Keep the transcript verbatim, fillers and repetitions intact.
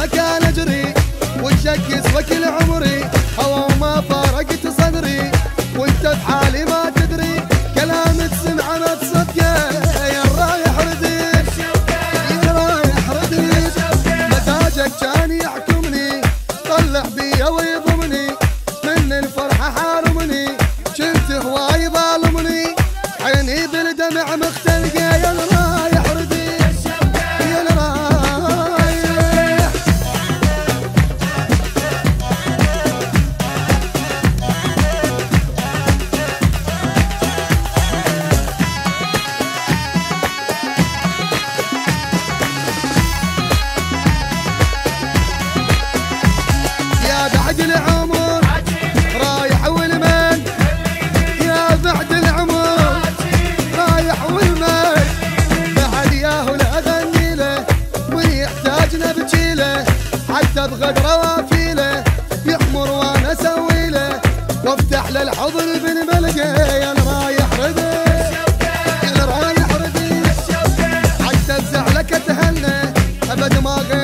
مكان اجري وتشكس وكل عمري هوا وما فارقت صدري وانت بحالي ما تدري كلام تسمع ما تصدقه يا رايح رديد يا رايح رديد مزاجك كان يحكمني طلع بيا ويضمني من الفرحة حارمني كنت هواي ظالمني عيني بالدمع مختلقة يا رايح رديد يا رايح يا بعد العمر رايح والمال يا بعد العمر رايح والمال بعد ياهو لا اغني له ويحتاجنا بجيله حتى بغدره وافيله يحمر وانا اسوي له وافتح له الحضن بالملقى يا رايح رديد يا رايح رديد حتى بزعلك اتهنى ابد ما غير